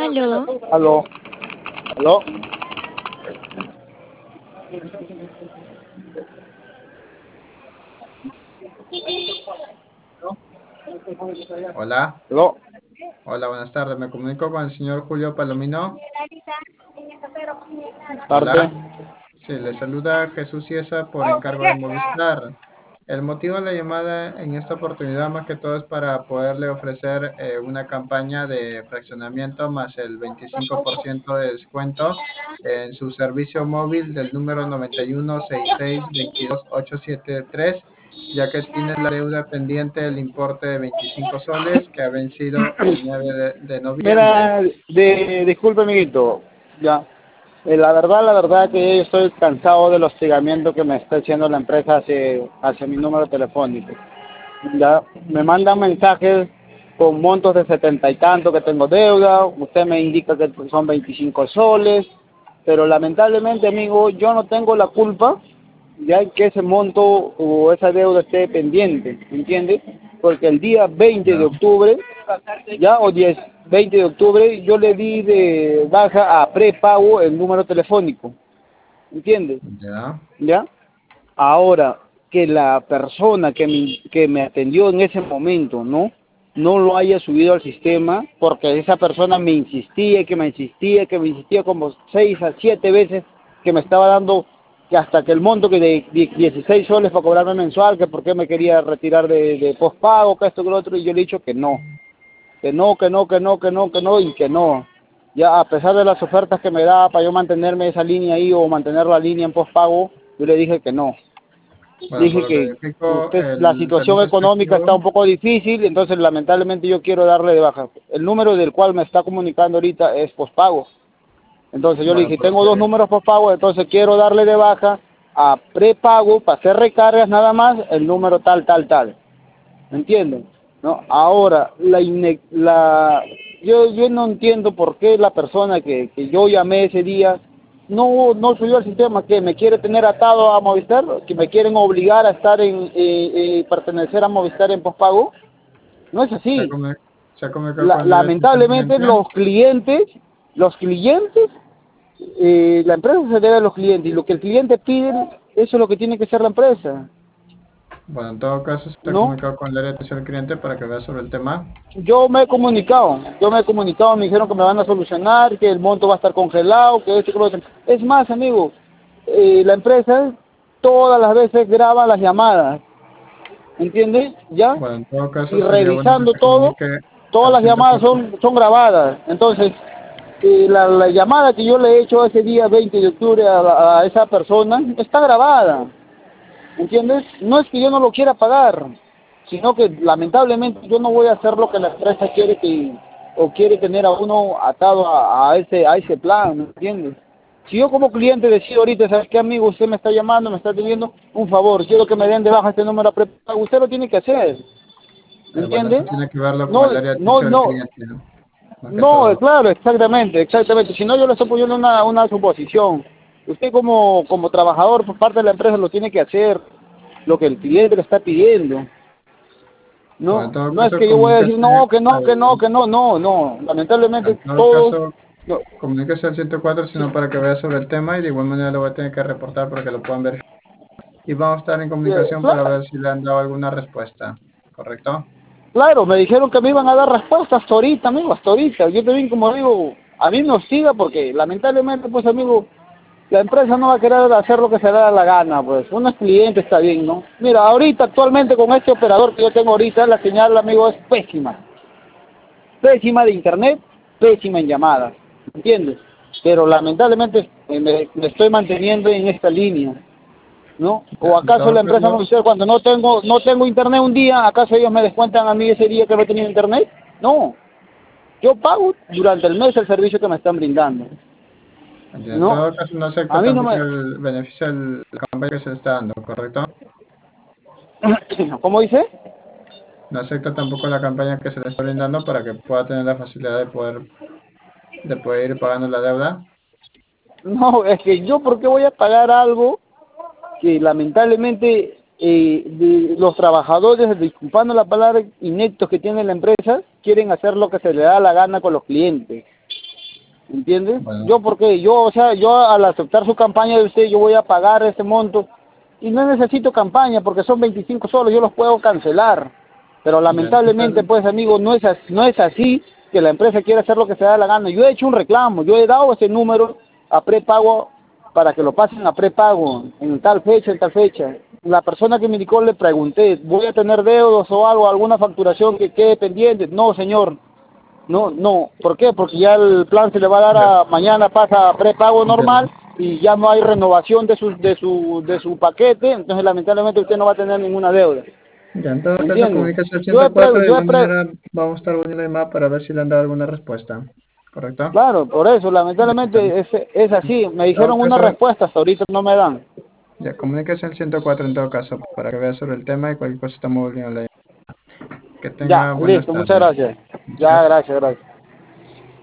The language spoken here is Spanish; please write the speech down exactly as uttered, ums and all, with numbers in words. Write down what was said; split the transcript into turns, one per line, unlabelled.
Aló.
Aló. Aló.
Hola,
Aló.
hola, buenas tardes. Me comunico con el señor Julio Palomino.
Parte.
Hola, sí, le saluda Jesús Ciesa por encargo de Movistar. El motivo de la llamada en esta oportunidad más que todo es para poderle ofrecer eh, una campaña de fraccionamiento más el veinticinco por ciento de descuento en su servicio móvil del número noventa y uno sesenta y seis veintidós ochocientos setenta y tres, ya que tiene la deuda pendiente del importe de veinticinco soles que ha vencido el nueve de, de noviembre.
Mira, de, disculpe, amiguito. Ya. Eh, la verdad, la verdad que yo estoy cansado del hostigamiento que me está haciendo la empresa hacia, hacia mi número telefónico. Ya. Me mandan mensajes con montos de setenta y tanto que tengo deuda. Usted me indica que son veinticinco soles. Pero lamentablemente, amigo, yo no tengo la culpa ya que ese monto o esa deuda esté pendiente, ¿entiendes? Porque el día veinte de
Ya,
octubre, ya, o diez, veinte de octubre, yo le di de baja a prepago el número telefónico, ¿entiendes?
ya,
¿Ya? Ahora, que la persona que me, que me atendió en ese momento, ¿no? No lo haya subido al sistema, porque esa persona me insistía, que me insistía, que me insistía como seis a siete veces, que me estaba dando, que hasta que el monto que de dieciséis soles para cobrarme mensual, que por qué me quería retirar de, de postpago, que esto, que lo otro, y yo le he dicho que no, que no, que no, que no, que no, que no, y que no. Ya a pesar de las ofertas que me daba para yo mantenerme esa línea ahí o mantener la línea en postpago, yo le dije que no.
bueno, por
Dije
lo que
que
verifico,
usted, la
el
situación
servicio está
económica está
activo.
un poco difícil, entonces lamentablemente yo quiero darle de baja. El número del cual me está comunicando ahorita es postpago. Entonces yo le
Bueno,
dije,
por lo
tengo dos
que,
números postpago, entonces quiero darle de baja a prepago para hacer recargas nada más el número tal, tal, tal. ¿Me entienden? ¿No? Ahora, la, ine- la yo yo no entiendo por qué la persona que, que yo llamé ese día no no subió al sistema, que me quiere tener atado a Movistar, que me quieren obligar a estar en, eh, eh, pertenecer a Movistar en pospago. No es
se ha
así.
comu- se ha comunicado
La-
con la atención al
lamentablemente
cliente.
los clientes, los clientes, eh, la empresa se debe a los clientes, y lo que el cliente pide, eso es lo que tiene que hacer la empresa,
Bueno, en todo caso, se ha
¿no?
comunicado con el área de atención al cliente para que vea sobre el tema.
Yo me he comunicado, yo me he comunicado, me dijeron que me van a solucionar, que el monto va a estar congelado, que esto, que lo otro. Es más, amigo, eh, la empresa todas las veces graba las llamadas, ¿entiendes? ¿Ya?
Bueno, en todo caso,
Y
sería bueno que
revisando
se
todo,
comunique
todas
al
las
ciento
llamadas
cuatro.
son, son grabadas. Entonces, eh, la, la llamada que yo le he hecho ese día veinte de octubre a, la- a esa persona está grabada. ¿Entiendes? No es que yo no lo quiera pagar, sino que lamentablemente yo no voy a hacer lo que la empresa quiere que o quiere tener a uno atado a, a ese a ese plan, ¿me entiendes? Si yo como cliente decido ahorita, ¿sabes qué, amigo? Usted me está llamando, me está pidiendo un favor, quiero que me den de baja este número prepago, usted lo tiene que hacer, ¿me
Eh, bueno, eso
entiende?
tiene que verlo con
No,
el área de
no,
atención al
no,
cliente, ¿no? Más que
no,
todo.
claro, exactamente, exactamente. Si no, yo le estoy poniendo una, una suposición. Usted como, como trabajador por parte de la empresa lo tiene que hacer, lo que el cliente le está pidiendo.
Bueno, en
No,
todo
no es
caso,
que yo voy a decir,
comuníquese
no, que no, que no,
al,
que no, no, no. Lamentablemente
en todo
todos,
caso,
no,
comuníquese al ciento cuatro, sino para que vea sobre el tema y de igual manera lo voy a tener que reportar para que lo puedan ver. Y vamos a estar en
eh,
comunicación para
claro,
ver si le han dado alguna respuesta. ¿Correcto?
claro, me dijeron que me iban a dar respuestas hasta ahorita, amigo, hasta ahorita. Yo también, como digo, a mí me hostiga porque lamentablemente, pues, amigo, la empresa no va a querer hacer lo que se le da la gana, pues. Uno es cliente, está bien, ¿no? Mira, ahorita, actualmente, con este operador que yo tengo ahorita, la señal, amigo, es pésima. Pésima de internet, pésima en llamadas, ¿entiendes? Pero lamentablemente eh, me, me estoy manteniendo en esta línea, ¿no? ¿O
Ya, en
acaso
todo
la empresa me
caso,
dice, cuando no tengo no tengo internet un día, acaso ellos me descuentan a mí ese día que no he tenido internet? No, yo pago durante el mes el servicio que me están brindando,
en
¿no?
todo caso no acepta
A mí no
tampoco
me...
el beneficio de la campaña que se le está dando, ¿correcto?
¿Cómo dice?
No acepta tampoco la campaña que se le está brindando para que pueda tener la facilidad de poder, de poder ir pagando la deuda.
No, es que yo, ¿por qué voy a pagar algo que lamentablemente eh, de los trabajadores, disculpando la palabra, ineptos que tiene la empresa, quieren hacer lo que se le da la gana con los clientes? ¿entiendes?
Bueno,
Yo porque yo, o sea, yo al aceptar su campaña de usted, yo voy a pagar ese monto y no necesito campaña porque son veinticinco solos, yo los puedo cancelar. Pero
ya,
lamentablemente,
entonces,
pues amigo, no es así, no es así que la empresa quiere hacer lo que se da la gana. Yo he hecho un reclamo, yo he dado ese número a prepago para que lo pasen a prepago en tal fecha, en tal fecha. La persona que me indicó le pregunté, ¿voy a tener deudos o algo, alguna facturación que quede pendiente? No, señor, no, no. ¿Por qué? Porque ya el plan se le va a dar
ya,
a, mañana pasa a prepago
entiendo.
normal y ya no hay renovación de su, de su, de su paquete, entonces lamentablemente usted no va a tener ninguna deuda.
Ya, en todo caso,
¿Entiendes?
comuníquese al
Yo he,
ciento cuatro.
pre
De
yo he
igual
pre
manera vamos a estar poniendo la llamada para ver si le han dado alguna respuesta. ¿Correcto?
Claro, por eso,
Listo.
lamentablemente es, es así. Me
En todo
dijeron una
caso,
respuesta, hasta ahorita no me dan.
ya, comuníquese al ciento cuatro en todo caso para que vea sobre el tema y cualquier cosa estamos volviendo a la llamada. Que
Ya,
tenga buenas
listo, muchas
tardes.
gracias. Ya,
Gracias.
gracias, gracias.